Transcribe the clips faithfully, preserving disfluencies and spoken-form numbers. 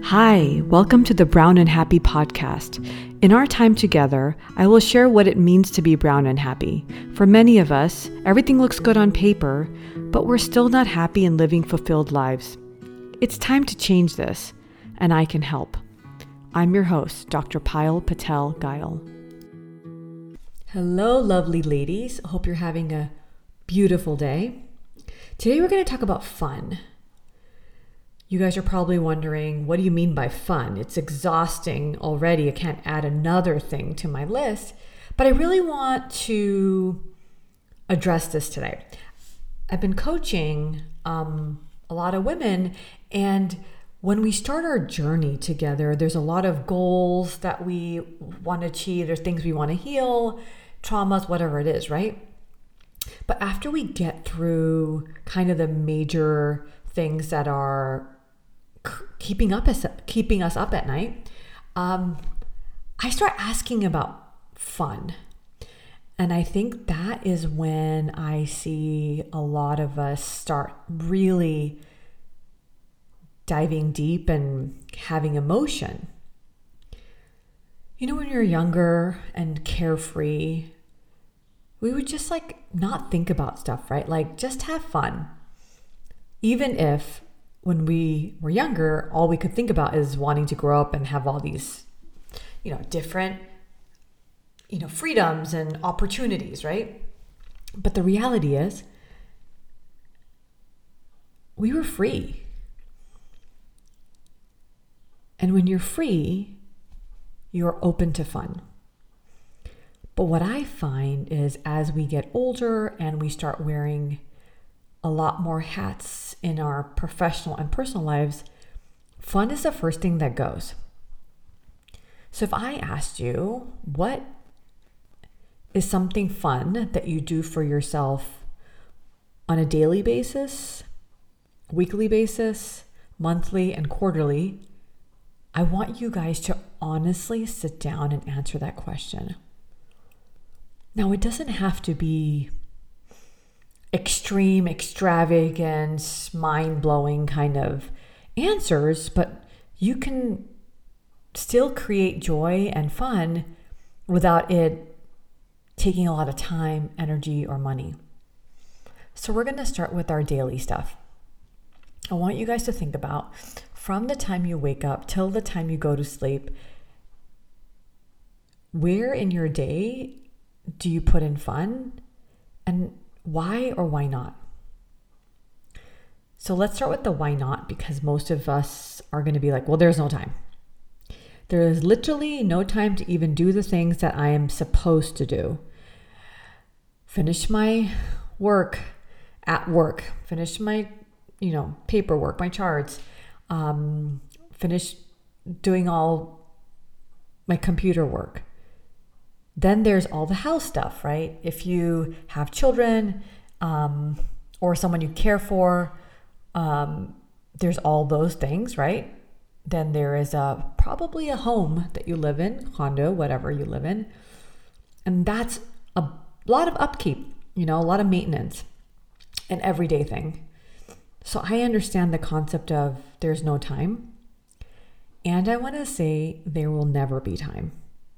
Hi, welcome to the Brown and Happy podcast. In our time together, I will share what it means to be brown and happy. For many of us, everything looks good on paper, but we're still not happy and living fulfilled lives. It's time to change this, and I can help. I'm your host, Doctor Payal Patel Gail. Hello, lovely ladies. I hope you're having a beautiful day. Today we're going to talk about fun. You guys are probably wondering, what do you mean by fun? It's exhausting already. I can't add another thing to my list, but I really want to address this today. I've been coaching um, a lot of women, and when we start our journey together, there's a lot of goals that we want to achieve. There's things we want to heal, traumas, whatever it is, right? But after we get through kind of the major things that are keeping up us keeping us up at night, um, I start asking about fun. And I think that is when I see a lot of us start really diving deep and having emotion. You know, when you're younger and carefree, we would just like not think about stuff, right? Like just have fun. Even if when we were younger, all we could think about is wanting to grow up and have all these, you know, different, you know, freedoms and opportunities, right? But the reality is, we were free. And when you're free, you're open to fun. But what I find is as we get older and we start wearing a lot more hats in our professional and personal lives, fun is the first thing that goes. So if I asked you, what is something fun that you do for yourself on a daily basis, weekly basis, monthly, and quarterly, I want you guys to honestly sit down and answer that question. Now, it doesn't have to be extreme, extravagant, mind-blowing kind of answers, but you can still create joy and fun without it taking a lot of time, energy, or money. So we're going to start with our daily stuff. I want you guys to think about from the time you wake up till the time you go to sleep, where in your day do you put in fun, and why or why not? So let's start with the why not, because most of us are going to be like, well, there's no time. There is literally no time to even do the things that I am supposed to do. Finish my work at work, finish my, you know, paperwork, my charts, um, finish doing all my computer work. Then there's all the house stuff, right? If you have children um, or someone you care for, um, there's all those things, right? Then there is a, probably a home that you live in, condo, whatever you live in. And that's a lot of upkeep, you know, a lot of maintenance, an everyday thing. So I understand the concept of there's no time. And I want to say there will never be time.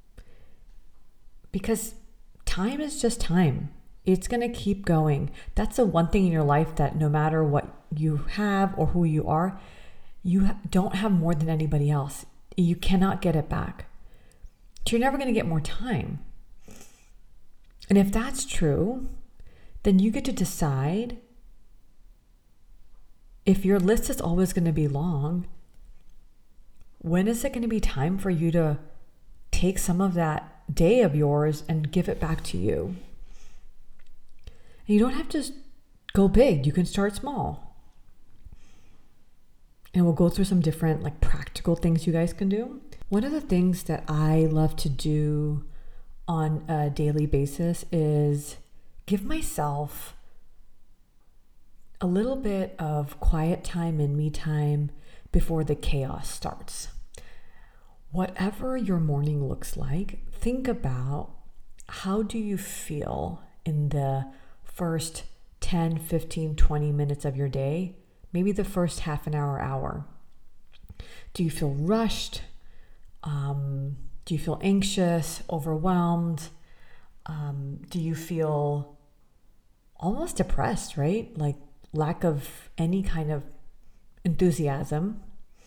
Because time is just time. It's going to keep going. That's the one thing in your life that no matter what you have or who you are, you don't have more than anybody else. You cannot get it back. So you're never going to get more time. And if that's true, then you get to decide if your list is always going to be long, when is it going to be time for you to take some of that day of yours and give it back to you? And you don't have to go big. You can start small. And we'll go through some different like practical things you guys can do. One of the things that I love to do on a daily basis is give myself a little bit of quiet time and me time before the chaos starts. Whatever your morning looks like, think about how do you feel in the first ten, fifteen, twenty minutes of your day, maybe the first half an hour, hour. Do you feel rushed? Um, do you feel anxious, overwhelmed? Um, do you feel almost depressed, right? Like lack of any kind of enthusiasm?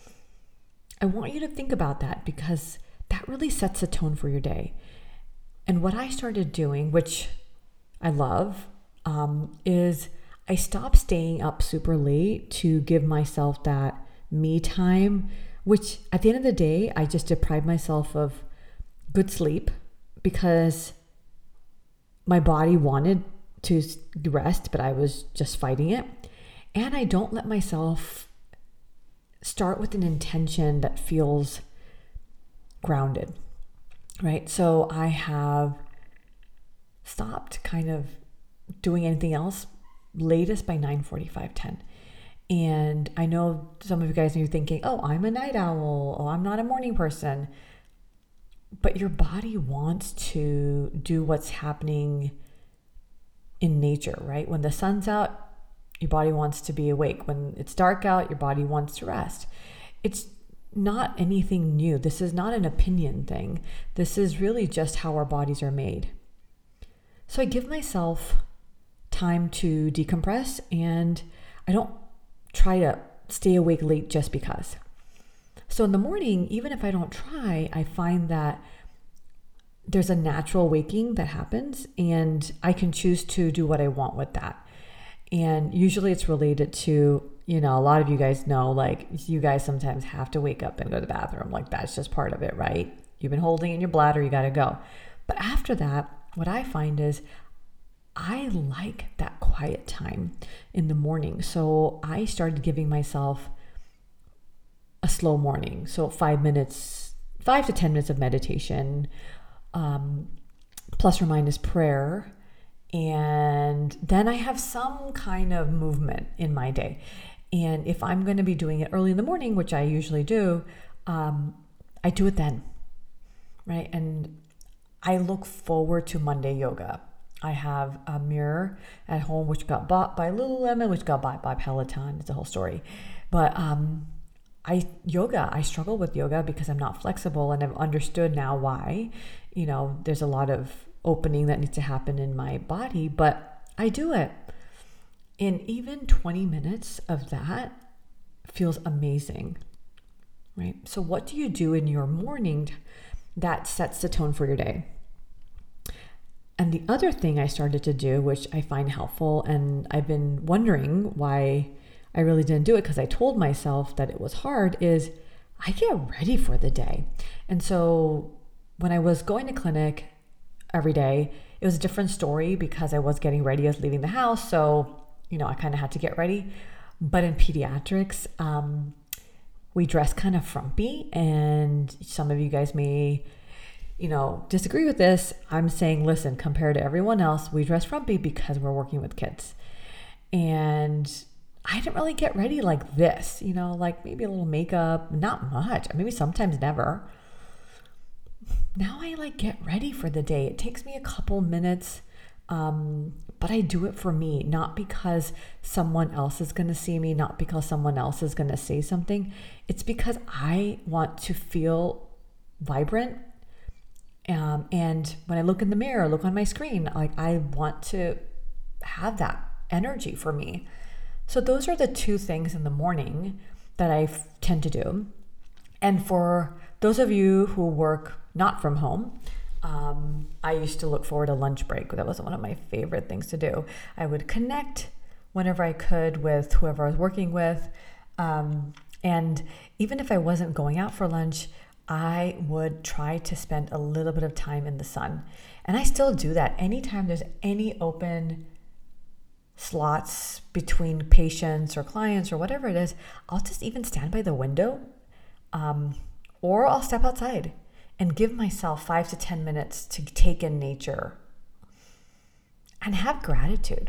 I want you to think about that because that really sets the tone for your day. And what I started doing, which I love, um, is I stopped staying up super late to give myself that me time, which at the end of the day, I just deprived myself of good sleep because my body wanted to rest, but I was just fighting it. And I don't let myself start with an intention that feels grounded, right? So I have stopped kind of doing anything else latest by nine forty-five, ten. And I know some of you guys are thinking, oh, I'm a night owl, oh, I'm not a morning person. But your body wants to do what's happening in nature, right? When the sun's out, your body wants to be awake. When it's dark out, your body wants to rest. It's not anything new. This is not an opinion thing. This is really just how our bodies are made. So I give myself time to decompress, and I don't try to stay awake late just because. So in the morning, even if I don't try, I find that there's a natural waking that happens, and I can choose to do what I want with that. And usually it's related to, you know, a lot of you guys know, like you guys sometimes have to wake up and go to the bathroom. Like that's just part of it, right? You've been holding in your bladder, you got to go. But after that, what I find is I like that quiet time in the morning. So I started giving myself a slow morning. So five minutes, five to ten minutes of meditation, um, plus or minus prayer. And then I have some kind of movement in my day. And if I'm going to be doing it early in the morning, which I usually do, um, I do it then, right? And I look forward to Monday yoga. I have a mirror at home, which got bought by Lululemon, which got bought by Peloton. It's a whole story. But um, I yoga, I struggle with yoga because I'm not flexible, and I've understood now why. You know, there's a lot of opening that needs to happen in my body, but I do it. And even twenty minutes of that feels amazing, right? So what do you do in your morning that sets the tone for your day? And the other thing I started to do, which I find helpful, and I've been wondering why I really didn't do it because I told myself that it was hard, is I get ready for the day. And so when I was going to clinic every day, it was a different story because I was getting ready, I was leaving the house. So, you know, I kind of had to get ready. But in pediatrics, um, we dress kind of frumpy, and some of you guys may, you know, disagree with this. I'm saying, listen, compared to everyone else, we dress frumpy because we're working with kids. And I didn't really get ready like this, you know, like maybe a little makeup, not much, maybe sometimes never. Now I like get ready for the day. It takes me a couple minutes, um, but I do it for me, not because someone else is going to see me, not because someone else is going to say something. It's because I want to feel vibrant. Um, and when I look in the mirror, look on my screen, like I want to have that energy for me. So those are the two things in the morning that I f- tend to do. And for those of you who work not from home, um, I used to look forward to lunch break. That was one of my favorite things to do. I would connect whenever I could with whoever I was working with. Um, and even if I wasn't going out for lunch, I would try to spend a little bit of time in the sun. And I still do that. Anytime there's any open slots between patients or clients or whatever it is, I'll just even stand by the window, um, or I'll step outside and give myself five to ten minutes to take in nature and have gratitude.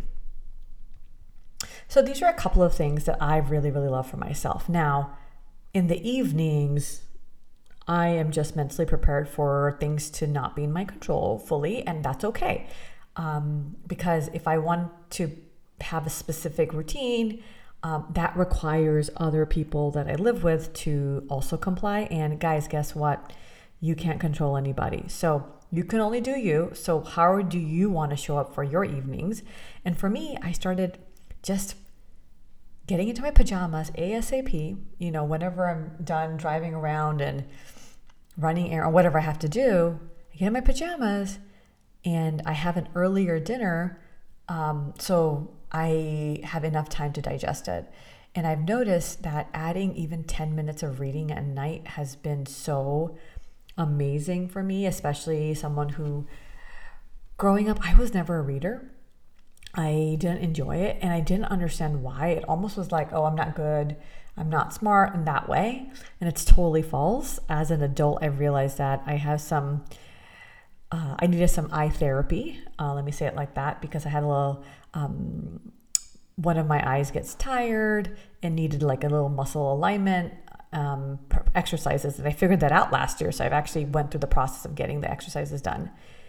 So these are a couple of things that I really, really love for myself. Now, in the evenings, I am just mentally prepared for things to not be in my control fully, and that's okay. Um, because if I want to have a specific routine, Um, that requires other people that I live with to also comply. And guys, guess what? You can't control anybody. So you can only do you. So how do you want to show up for your evenings? And for me, I started just getting into my pajamas ASAP, you know, whenever I'm done driving around and running errands or whatever I have to do, I get in my pajamas and I have an earlier dinner. Um, so I have enough time to digest it. And I've noticed that adding even ten minutes of reading at night has been so amazing for me, especially someone who, growing up, I was never a reader. I didn't enjoy it and I didn't understand why. It almost was like, oh, I'm not good, I'm not smart in that way. And it's totally false. As an adult, I realized that I have some, uh, I needed some eye therapy. Uh, let me say it like that, because I had a little, um, one of my eyes gets tired and needed like a little muscle alignment um, exercises. And I figured that out last year. So I've actually went through the process of getting the exercises done.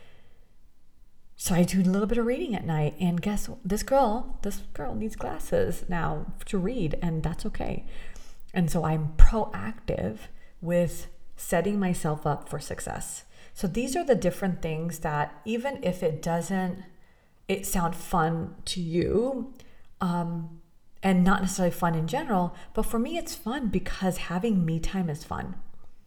So I do a little bit of reading at night, and guess what? This girl, this girl needs glasses now to read, and that's okay. And so I'm proactive with setting myself up for success. So these are the different things that, even if it doesn't, it sound fun to you, um, and not necessarily fun in general, but for me it's fun because having me time is fun.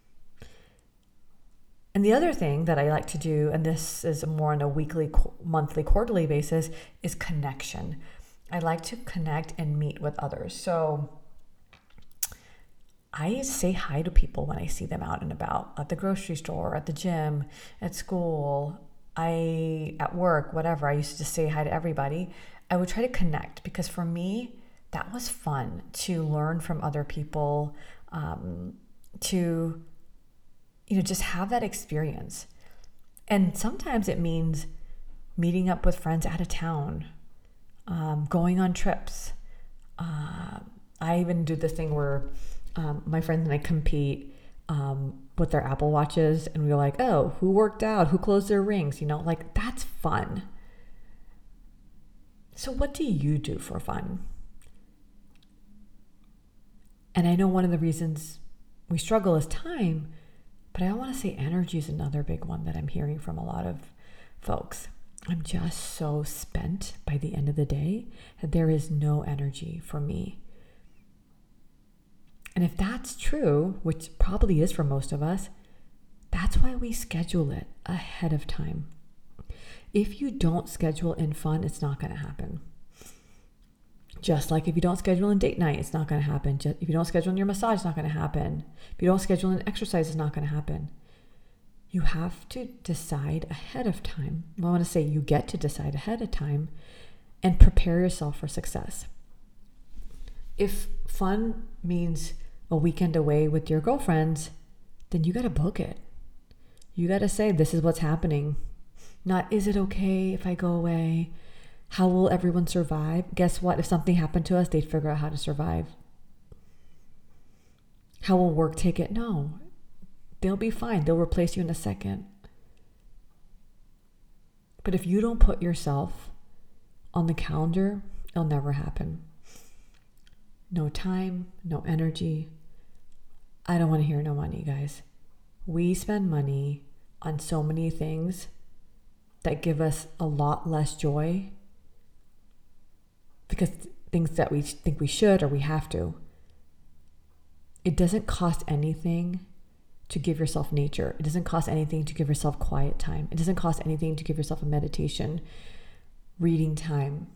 And the other thing that I like to do, and this is more on a weekly, monthly, quarterly basis, is connection. I like to connect and meet with others. So I say hi to people when I see them out and about, at the grocery store, at the gym, at school, I at work, whatever. I used to just say hi to everybody. I would try to connect because for me, that was fun to learn from other people, um, to you know, just have that experience. And sometimes it means meeting up with friends out of town, um, going on trips. Uh, I even do this thing where um, my friends and I compete um, with their Apple Watches, and we're like, oh, who worked out? Who closed their rings? You know, like that's fun. So what do you do for fun? And I know one of the reasons we struggle is time. But I want to say energy is another big one that I'm hearing from a lot of folks. I'm just so spent by the end of the day that there is no energy for me. And if that's true, which probably is for most of us, that's why we schedule it ahead of time. If you don't schedule in fun, it's not going to happen. Just like if you don't schedule in date night, it's not going to happen. Just if you don't schedule in your massage, it's not going to happen. If you don't schedule in exercise, it's not going to happen. You have to decide ahead of time. I want to say you get to decide ahead of time and prepare yourself for success. If fun means a weekend away with your girlfriends, then you got to book it. You got to say, this is what's happening. Not, is it okay if I go away? How will everyone survive? Guess what? If something happened to us, they'd figure out how to survive. How will work take it? No, they'll be fine. They'll replace you in a second. But if you don't put yourself on the calendar, it'll never happen. No time, no energy. I don't want to hear no money, guys. We spend money on so many things that give us a lot less joy because things that we think we should or we have to. It doesn't cost anything to give yourself nature. It doesn't cost anything to give yourself quiet time. It doesn't cost anything to give yourself a meditation, reading time,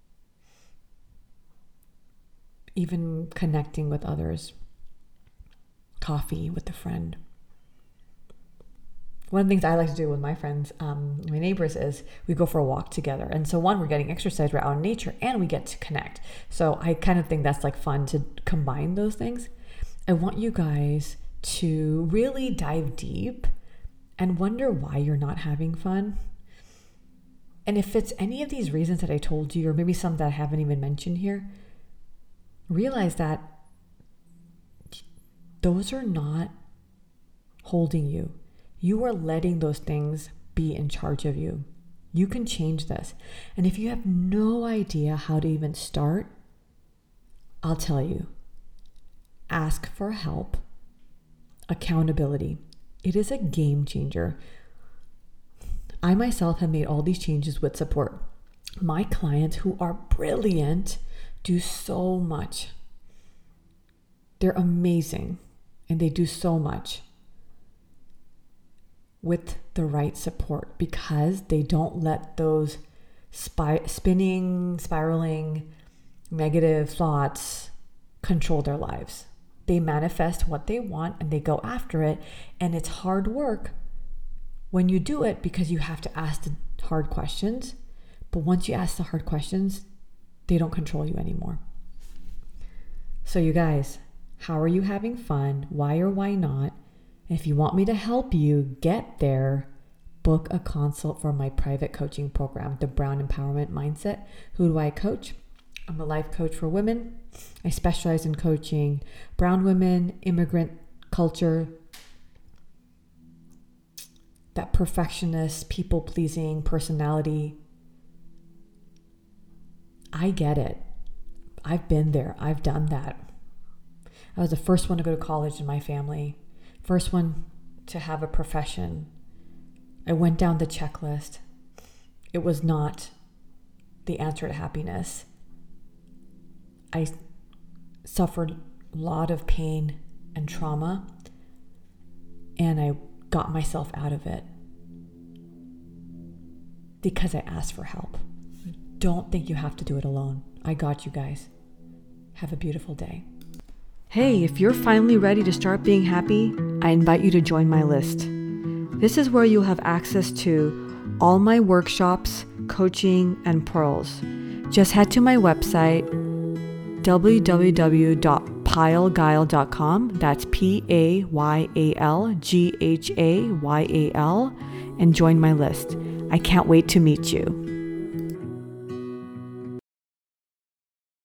even connecting with others, coffee with a friend. One of the things I like to do with my friends, um, my neighbors, is we go for a walk together. And so one, we're getting exercise, we're out in nature, and we get to connect. So I kind of think that's like fun to combine those things. I want you guys to really dive deep and wonder why you're not having fun. And if it's any of these reasons that I told you, or maybe some that I haven't even mentioned here, realize that those are not holding you. You are letting those things be in charge of you. You can change this. And if you have no idea how to even start, I'll tell you, ask for help. Accountability. It is a game changer. I myself have made all these changes with support. My clients who are brilliant do so much. They're amazing and they do so much with the right support because they don't let those spy- spinning, spiraling, negative thoughts control their lives. They manifest what they want and they go after it. And it's hard work when you do it because you have to ask the hard questions. But once you ask the hard questions, they don't control you anymore. So you guys, how are you having fun? Why or why not? If you want me to help you get there, book a consult for my private coaching program, the Brown Empowerment Mindset. Who do I coach? I'm a life coach for women. I specialize in coaching brown women, immigrant culture, that perfectionist, people-pleasing personality. I get it. I've been there. I've done that. I was the first one to go to college in my family. First one to have a profession. I went down the checklist. It was not the answer to happiness. I suffered a lot of pain and trauma, and I got myself out of it because I asked for help. Don't think you have to do it alone. I got you guys. Have a beautiful day. Hey, if you're finally ready to start being happy, I invite you to join my list. This is where you'll have access to all my workshops, coaching, and pearls. Just head to my website, w w w dot payal ghayal dot com. That's P A Y A L G H A Y A L, and join my list. I can't wait to meet you.